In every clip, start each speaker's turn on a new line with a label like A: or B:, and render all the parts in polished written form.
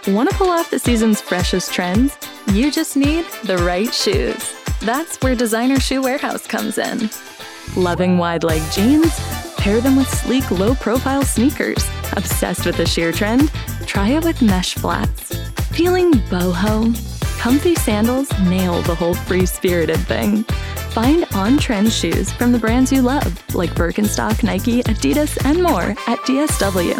A: Want to pull off the season's freshest trends? You just need the right shoes. That's where Designer Shoe Warehouse comes in. Loving wide leg jeans? Pair them with sleek, low-profile sneakers. Obsessed with the sheer trend? Try it with mesh flats. Feeling boho? Comfy sandals nail the whole free-spirited thing. Find on-trend shoes from the brands you love, like Birkenstock, Nike, Adidas, and more at DSW.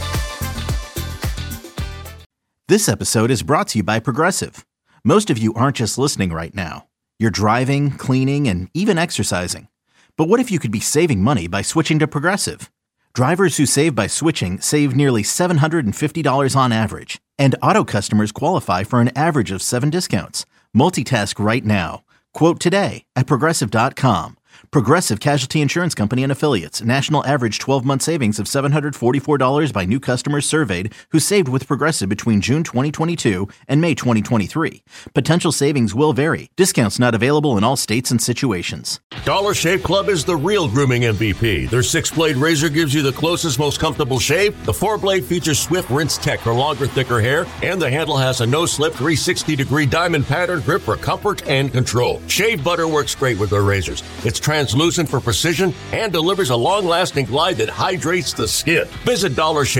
B: This episode is brought to you by Progressive. Most of you aren't just listening right now. You're driving, cleaning, and even exercising. But what if you could be saving money by switching to Progressive? Drivers who save by switching save nearly $750 on average. And auto customers qualify for an average of 7 discounts. Multitask right now. Quote today at Progressive.com. Progressive Casualty Insurance Company and Affiliates. National average 12-month savings of $744 by new customers surveyed who saved with Progressive between June 2022 and May 2023. Potential savings will vary. Discounts not available in all states and situations.
C: Dollar Shave Club is the real grooming MVP. Their 6-blade razor gives you the closest, most comfortable shave. The 4-blade features Swift Rinse Tech for longer, thicker hair. And the handle has a no-slip 360-degree diamond pattern grip for comfort and control. Shave butter works great with their razors. It's translucent for precision and delivers a long-lasting glide that hydrates the skin. Visit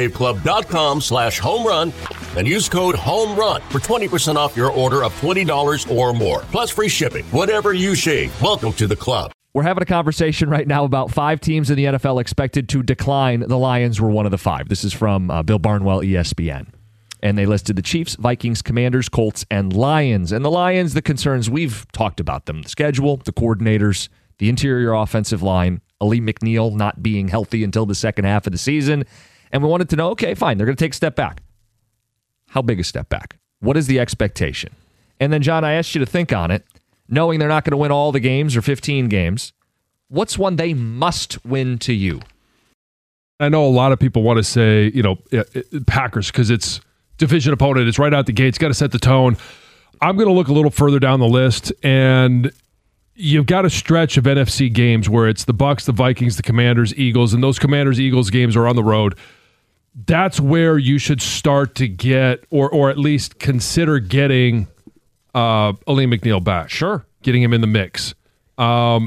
C: dollarshaveclub.com/homerun and use code HOMERUN for 20% off your order of $20 or more. Plus free shipping. Whatever you shave, welcome to the club.
D: We're having a conversation right now about 5 teams in the NFL expected to decline. The Lions were one of the 5. This is from Bill Barnwell, ESPN. And they listed the Chiefs, Vikings, Commanders, Colts, and Lions. And the Lions, the concerns, we've talked about them. The schedule, the coordinators, the interior offensive line, Ali McNeil not being healthy until the second half of the season. And we wanted to know, okay, fine, they're going to take a step back. How big a step back? What is the expectation? And then, John, I asked you to think on it, knowing they're not going to win all the games or 15 games. What's one they must win to you?
E: I know a lot of people want to say, Packers, because it's division opponent. It's right out the gate. It's got to set the tone. I'm going to look a little further down the list, and you've got a stretch of NFC games where it's the Bucs, the Vikings, the Commanders, Eagles, and those Commanders-Eagles games are on the road. That's where you should start to get, or at least consider getting Ali McNeil back.
D: Sure.
E: Getting him in the mix. And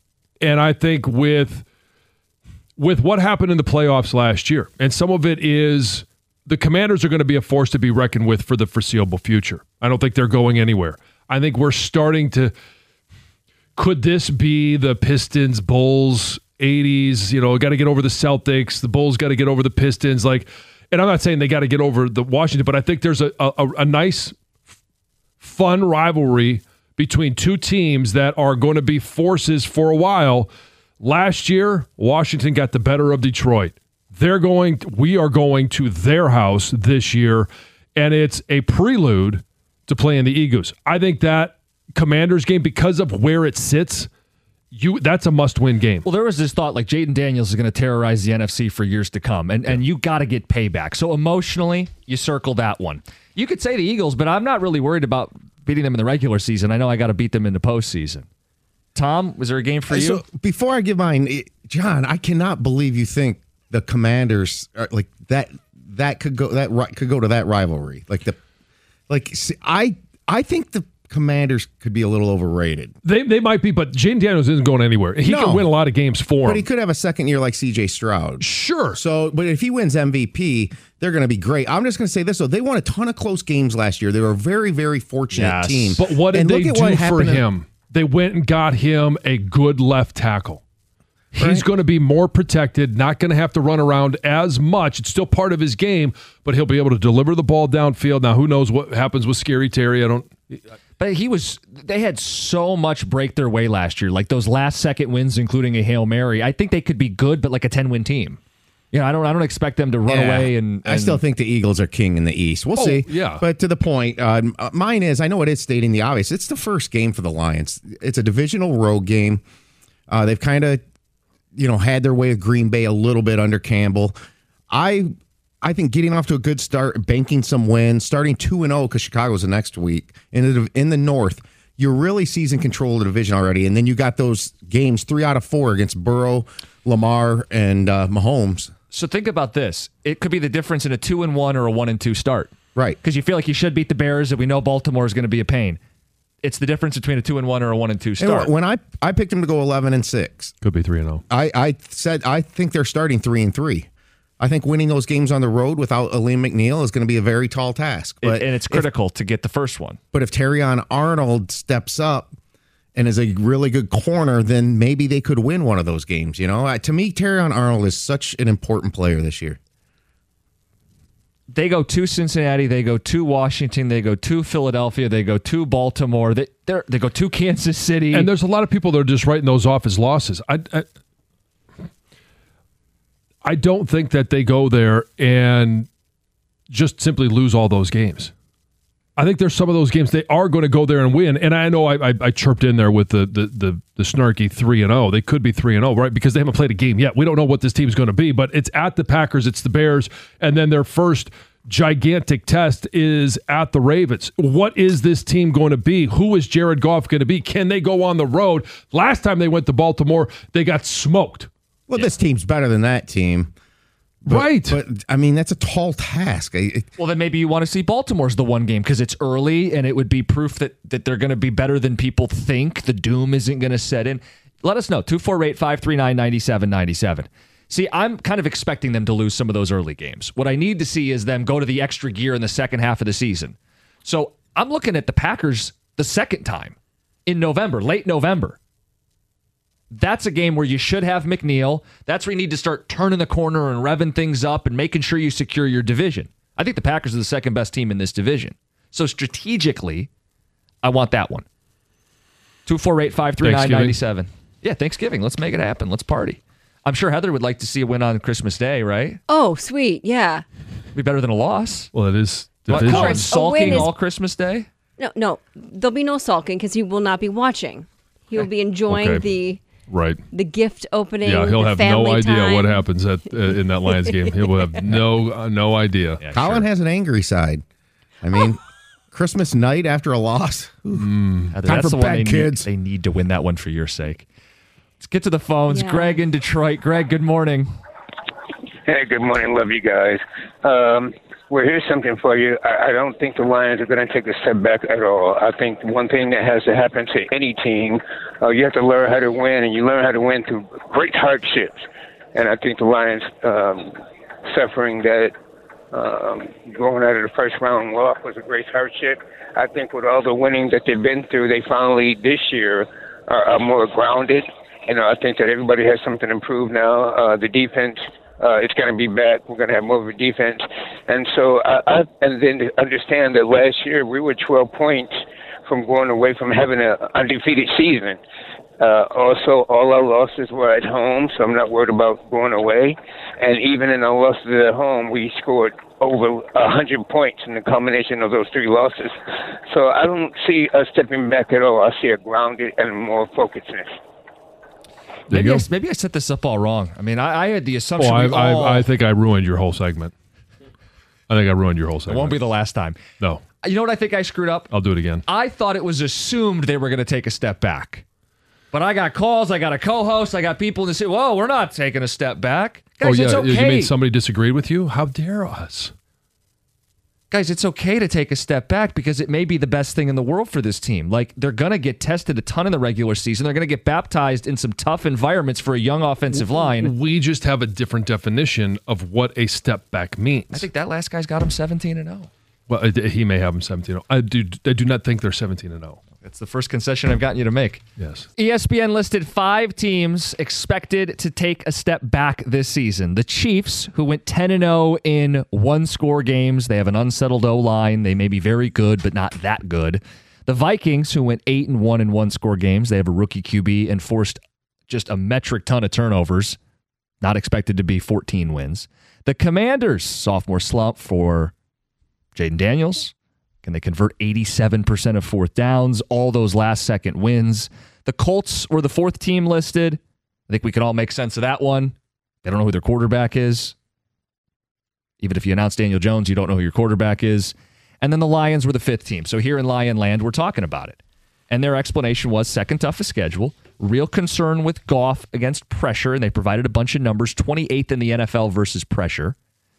E: I think with what happened in the playoffs last year, and some of it is the Commanders are going to be a force to be reckoned with for the foreseeable future. I don't think they're going anywhere. I think we're starting to... Could this be the Pistons, Bulls, 80s? Got to get over the Celtics. The Bulls got to get over the Pistons. And I'm not saying they got to get over the Washington, but I think there's a nice, fun rivalry between two teams that are going to be forces for a while. Last year, Washington got the better of Detroit. We are going to their house this year, and it's a prelude to playing the Eagles. I think that Commanders game, because of where it sits, that's a must-win game.
D: Well, there was this thought like Jaden Daniels is going to terrorize the NFC for years to come, and you got to get payback. So emotionally, you circle that one. You could say the Eagles, but I'm not really worried about beating them in the regular season. I know I got to beat them in the postseason. Tom, was there a game for you?
F: So before I give mine, John, I cannot believe you think the Commanders are like that could go to that rivalry. I think the Commanders could be a little overrated.
E: They might be, but Jaden Daniels isn't going anywhere. He can win a lot of games for them.
F: But he could have a second year like CJ Stroud.
E: Sure.
F: So, but if he wins MVP, they're going to be great. I'm just going to say this, though. They won a ton of close games last year. They were a very, very fortunate team.
E: But what did they do for him? They went and got him a good left tackle. Right. He's going to be more protected, not going to have to run around as much. It's still part of his game, but he'll be able to deliver the ball downfield. Now, who knows what happens with Scary Terry?
D: But they had so much break their way last year, like those last second wins, including a Hail Mary. I think they could be good, but like a 10-win team. I don't expect them to run away. And
F: I still think the Eagles are king in the East. We'll see.
E: Yeah.
F: But to the point, mine is, I know it is stating the obvious. It's the first game for the Lions. It's a divisional road game. They've kind of, had their way of Green Bay a little bit under Campbell. I think getting off to a good start, banking some wins, starting 2-0 because Chicago's the next week in the North, you're really season control of the division already. And then you got those games 3 out of 4 against Burrow, Lamar, and Mahomes.
D: So think about this. It could be the difference in a 2-1 or a 1-2 start.
F: Right.
D: Because you feel like you should beat the Bears, and we know Baltimore is going to be a pain. It's the difference between a 2-1 or a 1-2 start.
F: When I picked them to go 11-6.
E: Could be 3-0.
F: I said I think they're starting 3-3. I think winning those games on the road without Aleem McNeil is going to be a very tall task. But
D: and it's critical to get the first one.
F: But if Terrion Arnold steps up and is a really good corner, then maybe they could win one of those games. You know, to me, Terrion Arnold is such an important player this year.
D: They go to Cincinnati, they go to Washington, they go to Philadelphia, they go to Baltimore, they go to Kansas City.
E: And there's a lot of people that are just writing those off as losses. I don't think that they go there and just simply lose all those games. I think there's some of those games they are going to go there and win. And I know I chirped in there with the snarky 3-0. They could be 3-0, right? Because they haven't played a game yet. We don't know what this team's going to be, but it's at the Packers, it's the Bears, and then their first gigantic test is at the Ravens. What is this team going to be? Who is Jared Goff going to be? Can they go on the road? Last time they went to Baltimore, they got smoked.
F: Well, this team's better than that team.
E: Right.
F: But, I mean, that's a tall task.
D: Well, then maybe you want to see Baltimore's the one game because it's early and it would be proof that they're going to be better than people think. The doom isn't going to set in. Let us know. 248-539-9797. See, I'm kind of expecting them to lose some of those early games. What I need to see is them go to the extra gear in the second half of the season. So I'm looking at the Packers the second time in November, late November. That's a game where you should have McNeil. That's where you need to start turning the corner and revving things up and making sure you secure your division. I think the Packers are the second best team in this division. So strategically, I want that one. 248-539-97. Yeah, Thanksgiving. Let's make it happen. Let's party. I'm sure Heather would like to see a win on Christmas Day, right?
G: Oh, sweet. Yeah.
D: Be better than a loss.
E: Well, it is.
G: Of course,
D: sulking all Christmas Day?
G: No. There'll be no sulking because he will not be watching. He will be enjoying the gift opening.
E: Yeah, he'll have no idea
G: time.
E: what happens in that Lions game. He will have no idea.
F: Yeah, Colin has an angry side. I mean, Christmas night after a loss.
D: Time that's for bad kids. They need to win that one for your sake. Let's get to the phones. Yeah. Greg in Detroit. Greg, good morning.
H: Hey, good morning. Love you guys. Well, here's something for you. I don't think the Lions are going to take a step back at all. I think one thing that has to happen to any team, you have to learn how to win, and you learn how to win through great hardships. And I think the Lions suffering that going out of the first round loss was a great hardship. I think with all the winning that they've been through, they finally this year are more grounded. And I think that everybody has something to improve now. The defense. It's going to be back. We're going to have more of a defense. And so, and then to understand that last year we were 12 points from going away from having an undefeated season. Also, all our losses were at home, so I'm not worried about going away. And even in our losses at home, we scored over 100 points in the combination of those three losses. So I don't see us stepping back at all. I see a grounded and more focusedness.
D: Maybe I set this up all wrong. I mean, I had the assumption.
E: I think I ruined your whole segment. It
D: won't be the last time.
E: No.
D: You know what I think I screwed up?
E: I'll do it again.
D: I thought it was assumed they were going to take a step back. But I got calls, I got a co-host, I got people to say, whoa, we're not taking a step back. Guys, it's okay.
E: You mean somebody disagreed with you? How dare us?
D: Guys, it's okay to take a step back because it may be the best thing in the world for this team. Like, they're going to get tested a ton in the regular season. They're going to get baptized in some tough environments for a young offensive line.
E: We just have a different definition of what a step back means.
D: I think that last guy's got him 17-0.
E: Well, he may have him 17-0. I do not think they're 17-0.
D: That's the first concession I've gotten you to make.
E: Yes.
D: ESPN listed 5 teams expected to take a step back this season. The Chiefs, who went 10-0 in one-score games. They have an unsettled O-line. They may be very good, but not that good. The Vikings, who went 8-1 in one-score games. They have a rookie QB and forced just a metric ton of turnovers. Not expected to be 14 wins. The Commanders, sophomore slump for Jaden Daniels. Can they convert 87% of fourth downs? All those last-second wins. The Colts were the 4th team listed. I think we can all make sense of that one. They don't know who their quarterback is. Even if you announce Daniel Jones, you don't know who your quarterback is. And then the Lions were the 5th team. So here in Lion Land, we're talking about it. And their explanation was second toughest schedule, real concern with Goff against pressure, and they provided a bunch of numbers, 28th in the NFL versus pressure.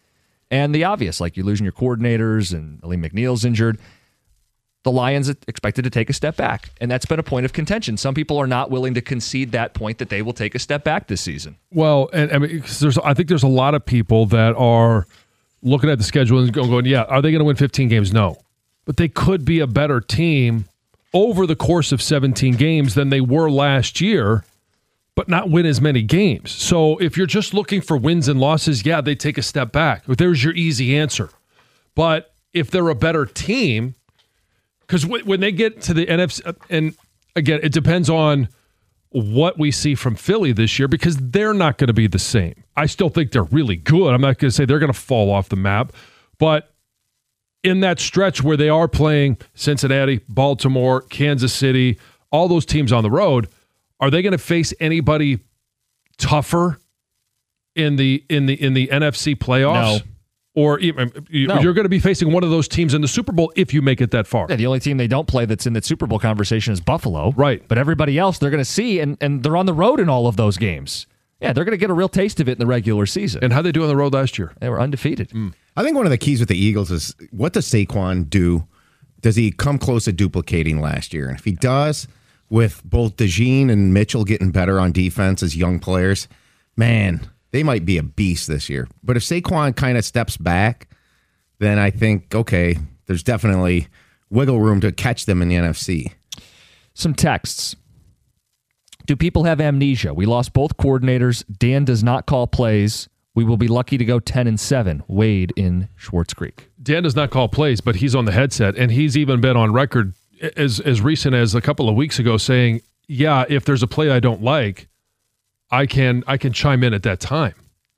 D: And the obvious, like you're losing your coordinators and Lee McNeil's injured. The Lions expected to take a step back, and that's been a point of contention. Some people are not willing to concede that point that they will take a step back this season.
E: Well, and I mean, I think there's a lot of people that are looking at the schedule and going, yeah, are they going to win 15 games? No. But they could be a better team over the course of 17 games than they were last year, but not win as many games. So if you're just looking for wins and losses, yeah, they take a step back. There's your easy answer. But if they're a better team, because when they get to the NFC, and again, it depends on what we see from Philly this year, because they're not going to be the same. I still think they're really good. I'm not going to say they're going to fall off the map, but in that stretch where they are playing Cincinnati, Baltimore, Kansas City, all those teams on the road, are they going to face anybody tougher in the NFC playoffs?
D: No.
E: Or you're going to be facing one of those teams in the Super Bowl if you make it that far.
D: Yeah, the only team they don't play that's in the Super Bowl conversation is Buffalo.
E: Right.
D: But everybody else they're going to see, and they're on the road in all of those games. Yeah, they're going to get a real taste of it in the regular season.
E: And how'd they do on the road last year?
D: They were undefeated.
F: I think one of the keys with the Eagles is, what does Saquon do? Does he come close to duplicating last year? And if he does, with both DeJean and Mitchell getting better on defense as young players, man, they might be a beast this year. But if Saquon kind of steps back, then I think, okay, there's definitely wiggle room to catch them in the NFC.
D: Some texts. Do people have amnesia? We lost both coordinators. Dan does not call plays. We will be lucky to go 10-7. Wade in Schwartz Creek.
E: Dan does not call plays, but he's on the headset, and he's even been on record as recent as a couple of weeks ago saying, yeah, if there's a play I don't like, I can chime in at that time.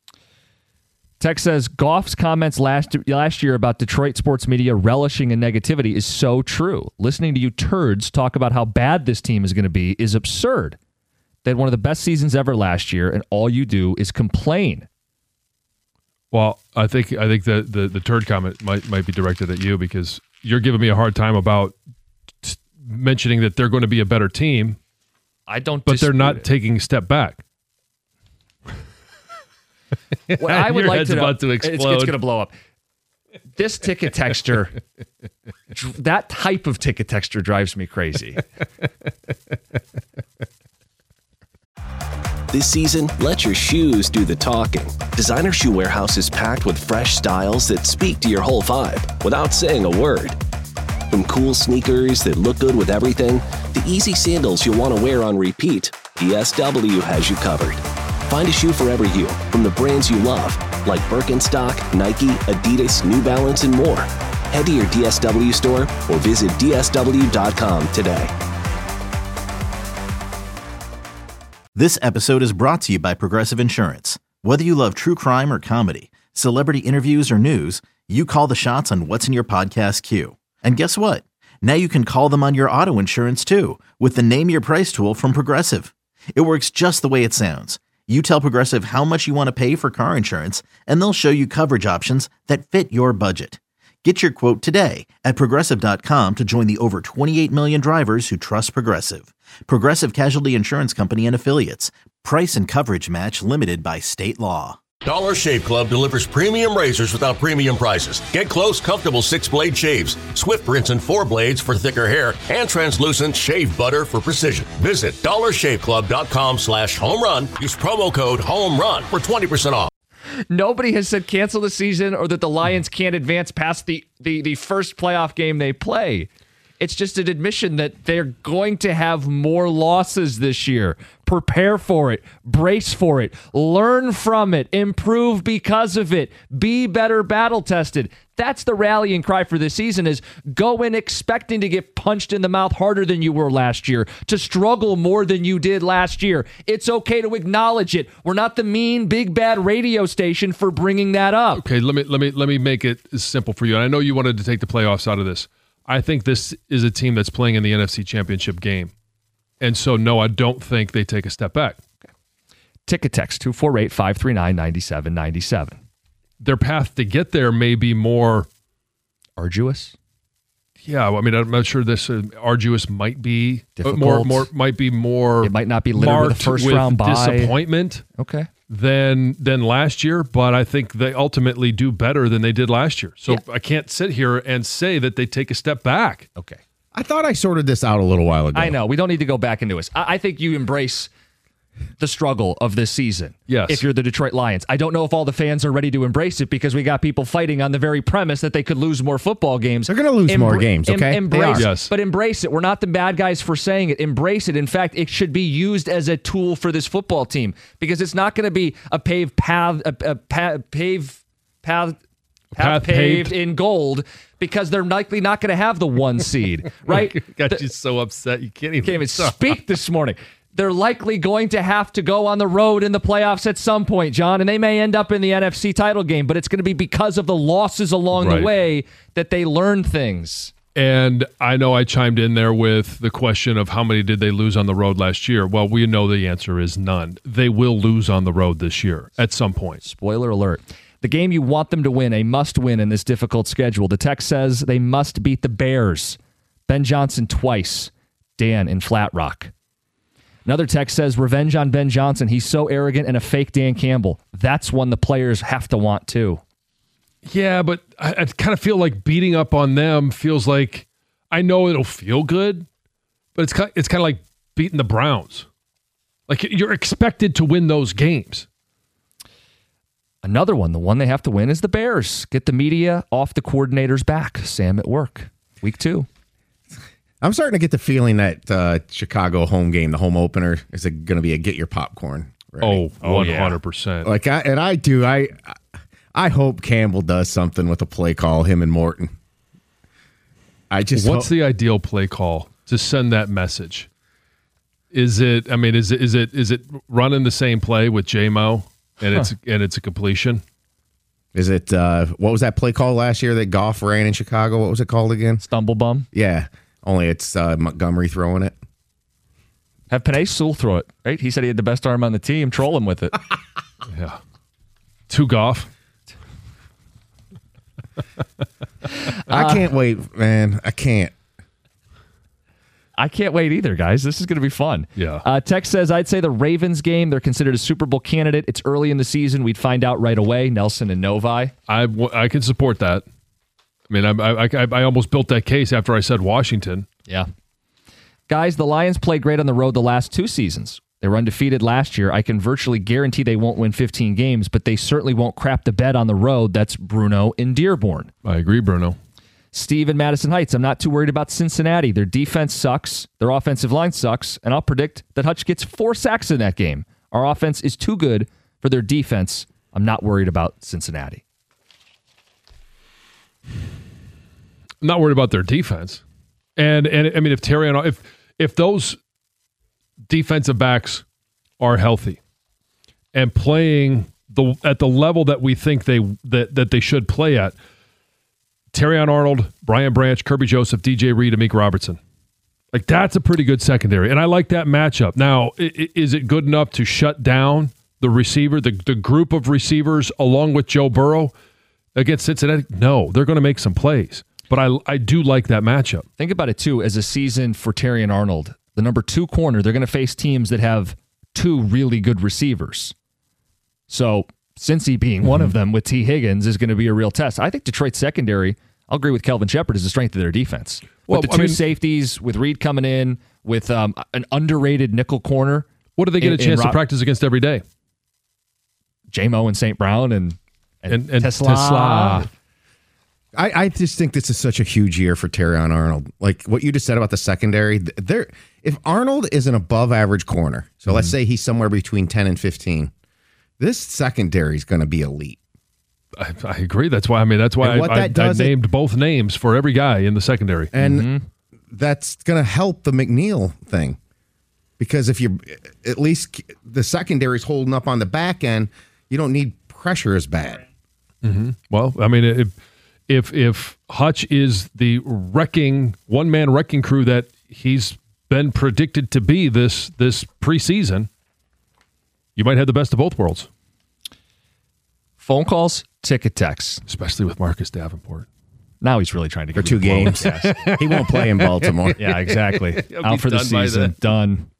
D: Tex says, Goff's comments last year about Detroit sports media relishing in negativity is so true. Listening to you turds talk about how bad this team is going to be is absurd. They had one of the best seasons ever last year, and all you do is complain.
E: Well, I think the turd comment might be directed at you, because you're giving me a hard time about mentioning that they're going to be a better team.
D: I don't,
E: but they're not taking a step back.
D: What I would
E: Your
D: like
E: head's
D: to know,
E: about to explode.
D: It's going to blow up. This ticket texture, that type of ticket texture drives me crazy.
I: This season, let your shoes do the talking. Designer Shoe Warehouse is packed with fresh styles that speak to your whole vibe without saying a word. From cool sneakers that look good with everything, to easy sandals you'll want to wear on repeat, DSW has you covered. Find a shoe for every you, from the brands you love, like Birkenstock, Nike, Adidas, New Balance, and more. Head to your DSW store or visit DSW.com today.
B: This episode is brought to you by Progressive Insurance. Whether you love true crime or comedy, celebrity interviews or news, you call the shots on what's in your podcast queue. And guess what? Now you can call them on your auto insurance too, with the Name Your Price tool from Progressive. It works just the way it sounds. You tell Progressive how much you want to pay for car insurance, and they'll show you coverage options that fit your budget. Get your quote today at Progressive.com to join the over 28 million drivers who trust Progressive. Progressive Casualty Insurance Company and Affiliates. Price and coverage match limited by state law.
C: Dollar Shave Club delivers premium razors without premium prices. Get close, comfortable 6-blade shaves, Swift rinse and 4 blades for thicker hair, and translucent shave butter for precision. Visit dollarshaveclub.com/homerun. Use promo code HOMERUN for 20% off.
D: Nobody has said cancel the season or that the Lions can't advance past the first playoff game they play. It's just an admission that they're going to have more losses this year. Prepare for it. Brace for it. Learn from it. Improve because of it. Be better battle tested. That's the rallying cry for this season, is go in expecting to get punched in the mouth harder than you were last year, to struggle more than you did last year. It's okay to acknowledge it. We're not the mean, big, bad radio station for bringing that up.
E: Okay, let me make it simple for you. And I know you wanted to take the playoffs out of this. I think this is a team that's playing in the NFC Championship game. And so, no, I don't think they take a step back.
D: Okay. Ticket text 248-539-9797.
E: Their path to get there may be more
D: arduous.
E: Yeah, I mean, I'm not sure this arduous might be
D: difficult.
E: Might be more.
D: It might not be littered with a first round bye.
E: Disappointment.
D: Okay.
E: Than last year, but I think they ultimately do better than they did last year. So I can't sit here and say that they take a step back.
D: Okay.
F: I thought I sorted this out a little while ago.
D: I know. We don't need to go back into this. I think you embrace the struggle of this season.
E: Yes.
D: If you're the Detroit Lions. I don't know if all the fans are ready to embrace it because we got people fighting on the very premise that they could lose more football games.
F: They're going to lose more games, okay?
D: Embrace,
E: yes.
D: But embrace it. We're not the bad guys for saying it. Embrace it. In fact, it should be used as a tool for this football team because it's not going to be a paved path paved in gold because they're likely not going to have the 1 seed, right?
E: Got you so upset you can't even
D: speak this morning. They're likely going to have to go on the road in the playoffs at some point, John, and they may end up in the NFC title game, but it's going to be because of the losses along the way that they learn things.
E: And I know I chimed in there with the question of how many did they lose on the road last year. Well, we know the answer is none. They will lose on the road this year at some point.
D: Spoiler alert. The game you want them to win, a must-win in this difficult schedule. The text says they must beat the Bears. Ben Johnson twice. Dan in Flat Rock. Another text says, revenge on Ben Johnson. He's so arrogant and a fake Dan Campbell. That's one the players have to want too.
E: Yeah, but I kind of feel like beating up on them feels like, I know it'll feel good, but it's kind of like beating the Browns. Like you're expected to win those games.
D: Another one, the one they have to win is the Bears. Get the media off the coordinator's back. Sam at work. Week 2.
F: I'm starting to get the feeling that Chicago home game, the home opener, is going to be a get your popcorn ready.
E: 100%.
F: Like I hope Campbell does something with a play call, him and Morton.
E: What's the ideal play call to send that message? Is it running the same play with J-Mo and it's a completion?
F: Is it what was that play call last year that Goff ran in Chicago? What was it called again?
D: Stumble bum.
F: Yeah. Only it's Montgomery throwing it.
D: Have Penei Sewell throw it, right? He said he had the best arm on the team. Troll him with it.
E: Yeah. To Goff.
F: I can't wait, man. I can't
D: wait either, guys. This is going to be fun.
E: Yeah.
D: Tex says, I'd say the Ravens game, they're considered a Super Bowl candidate. It's early in the season. We'd find out right away. Nelson and Novi.
E: I can support that. I mean, I almost built that case after I said Washington.
D: Yeah. Guys, the Lions played great on the road the last 2 seasons. They were undefeated last year. I can virtually guarantee they won't win 15 games, but they certainly won't crap the bed on the road. That's Bruno in Dearborn.
E: I agree, Bruno.
D: Steve in Madison Heights. I'm not too worried about Cincinnati. Their defense sucks. Their offensive line sucks. And I'll predict that Hutch gets 4 sacks in that game. Our offense is too good for their defense. I'm not worried about Cincinnati.
E: I'm not worried about their defense. And I mean, if those defensive backs are healthy and playing at the level that we think that they should play at, Terrion Arnold, Brian Branch, Kirby Joseph, DJ Reed, Amik Robertson. Like, that's a pretty good secondary. And I like that matchup. Now, is it good enough to shut down the receiver, the group of receivers along with Joe Burrow against Cincinnati? No, they're going to make some plays. But I do like that matchup.
D: Think about it, too, as a season for Terrion Arnold. The number 2 corner, they're going to face teams that have 2 really good receivers. So Cincy being one of them with T. Higgins is going to be a real test. I think Detroit's secondary, I'll agree with Kelvin Shepard, is the strength of their defense. With the 2 safeties, with Reed coming in, with an underrated nickel corner.
E: What do they get a chance to practice against every day?
D: J-Mo and St. Brown and Tesla.
F: I just think this is such a huge year for Terrion Arnold. Like what you just said about the secondary, if Arnold is an above average corner, so let's say he's somewhere between 10 and 15, this secondary is going to be elite.
E: I agree. That's why I named both names for every guy in the secondary.
F: And that's going to help the McNeil thing. Because if you at least the secondary is holding up on the back end, you don't need pressure as bad.
E: Mm-hmm. Well, I mean, if Hutch is the one-man wrecking crew that he's been predicted to be this preseason, you might have the best of both worlds.
D: Phone calls, ticket texts.
E: Especially with Marcus Davenport.
D: Now he's really trying to
F: for 2 games. Yes. He won't play in Baltimore.
D: Yeah, exactly. Out for the season. Done.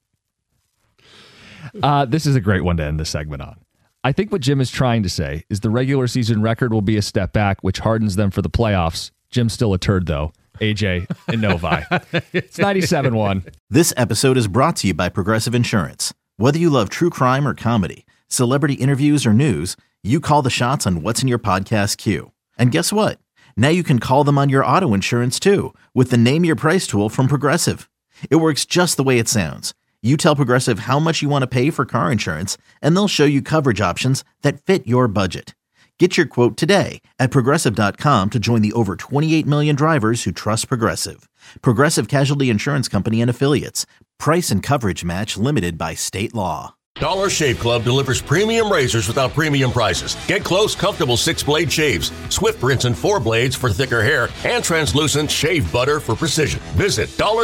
D: This is a great one to end this segment on. I think what Jim is trying to say is the regular season record will be a step back, which hardens them for the playoffs. Jim's still a turd, though. AJ and Novi. It's 97.1.
B: This episode is brought to you by Progressive Insurance. Whether you love true crime or comedy, celebrity interviews or news, you call the shots on what's in your podcast queue. And guess what? Now you can call them on your auto insurance, too, with the Name Your Price tool from Progressive. It works just the way it sounds. You tell Progressive how much you want to pay for car insurance, and they'll show you coverage options that fit your budget. Get your quote today at Progressive.com to join the over 28 million drivers who trust Progressive. Progressive Casualty Insurance Company and Affiliates. Price and coverage match limited by state law.
C: Dollar Shave Club delivers premium razors without premium prices. Get close, comfortable 6-blade shaves, swift rinse and 4 blades for thicker hair, and translucent shave butter for precision. Visit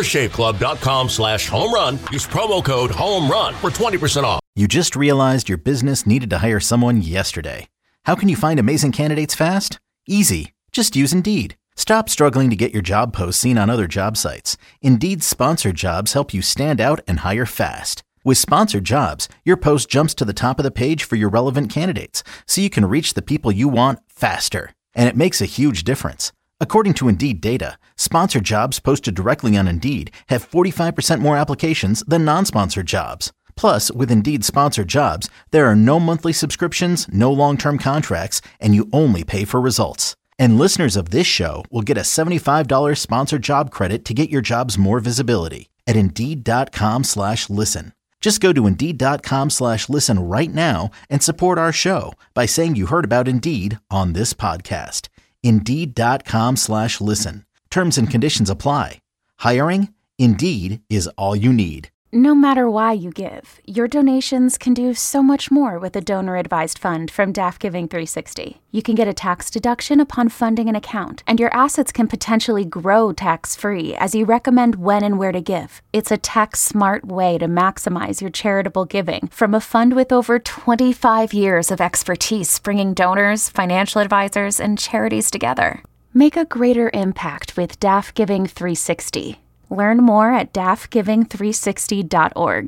C: dollarshaveclub.com/homerun. Use promo code HOMERUN for 20% off.
B: You just realized your business needed to hire someone yesterday. How can you find amazing candidates fast? Easy. Just use Indeed. Stop struggling to get your job posts seen on other job sites. Indeed's sponsored jobs help you stand out and hire fast. With sponsored jobs, your post jumps to the top of the page for your relevant candidates, so you can reach the people you want faster. And it makes a huge difference. According to Indeed data, sponsored jobs posted directly on Indeed have 45% more applications than non-sponsored jobs. Plus, with Indeed sponsored jobs, there are no monthly subscriptions, no long-term contracts, and you only pay for results. And listeners of this show will get a $75 sponsored job credit to get your jobs more visibility at Indeed.com/listen. Just go to Indeed.com/listen right now and support our show by saying you heard about Indeed on this podcast. Indeed.com/listen. Terms and conditions apply. Hiring? Indeed is all you need.
J: No matter why you give, your donations can do so much more with a donor-advised fund from DAF Giving 360. You can get a tax deduction upon funding an account, and your assets can potentially grow tax-free as you recommend when and where to give. It's a tax-smart way to maximize your charitable giving from a fund with over 25 years of expertise bringing donors, financial advisors, and charities together. Make a greater impact with DAF Giving 360. Learn more at dafgiving360.org.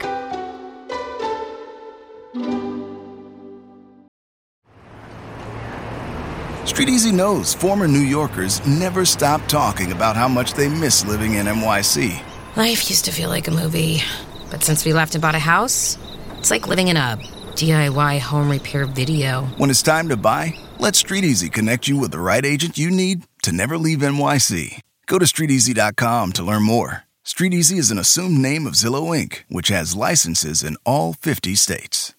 K: Street Easy knows former New Yorkers never stop talking about how much they miss living in NYC.
L: Life used to feel like a movie, but since we left and bought a house, it's like living in a DIY home repair video.
K: When it's time to buy, let Street Easy connect you with the right agent you need to never leave NYC. Go to StreetEasy.com to learn more. Street Easy is an assumed name of Zillow Inc., which has licenses in all 50 states.